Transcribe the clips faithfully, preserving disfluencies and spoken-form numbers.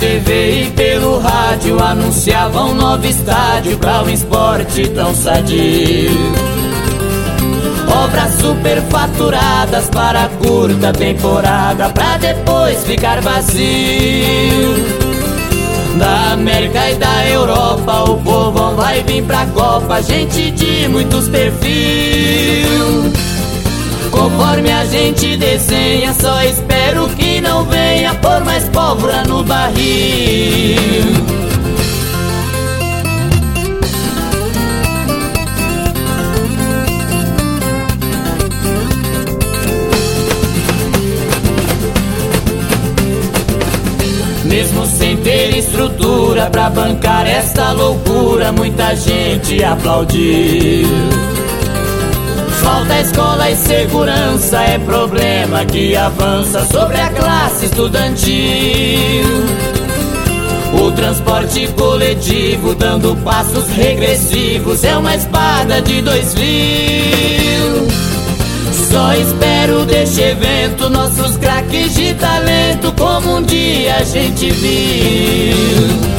T V e pelo rádio anunciavam um novo estádio pra um esporte tão sadio. Obras superfaturadas para curta temporada, pra depois ficar vazio. Da América e da Europa o povão vai vir pra Copa, gente de muitos perfis. Conforme a gente desenha, só espero que não venha pôr mais pólvora no barril. Mesmo sem ter estrutura pra bancar esta loucura, muita gente aplaudiu. Falta escola e segurança, é problema que avança sobre a classe estudantil. O transporte coletivo dando passos regressivos é uma espada de dois fios. Só espero deste evento nossos craques de talento, como um dia a gente viu.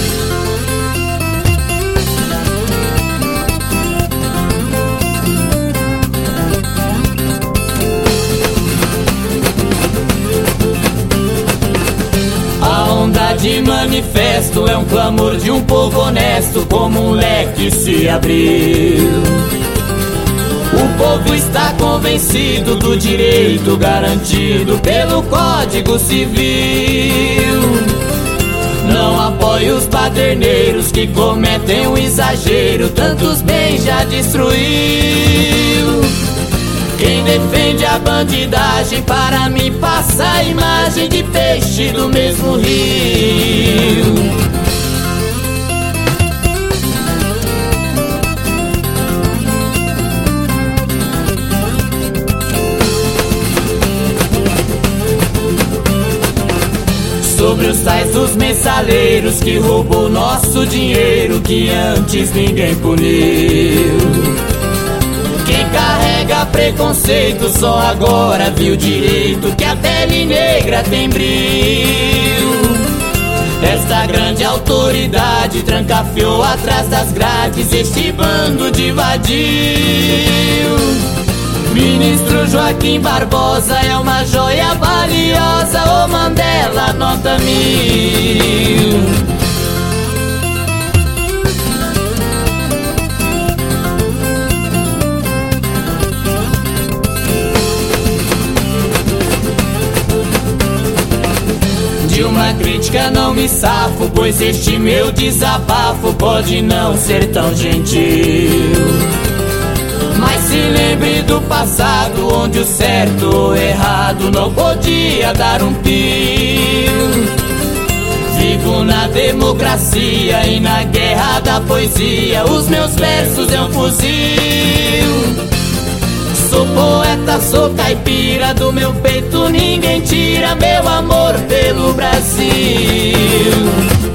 A onda de manifesto é um clamor de um povo honesto, como um leque se abriu. O povo está convencido do direito garantido pelo Código Civil. Não apoie os baderneiros que cometem um exagero, tantos bens já destruiu. Quem defende a bandidagem para mim passa a imagem de peixe do mesmo rio. Sobre os tais dos mensaleiros que roubou nosso dinheiro, que antes ninguém puniu. Quem carrega preconceito só agora viu direito que a pele negra tem brilho. Esta grande autoridade trancafiou atrás das grades este bando de vadio. Ministro Joaquim Barbosa é uma joia valiosa, ô Mandela nota mil. De uma crítica não me safo, pois este meu desabafo pode não ser tão gentil. Mas se lembre do passado, onde o certo ou errado não podia dar um pio. Vivo na democracia e na guerra da poesia, os meus versos é um fuzil. Sou poeta, sou caipira, do meu peito ninguém tira meu amor pelo Brasil.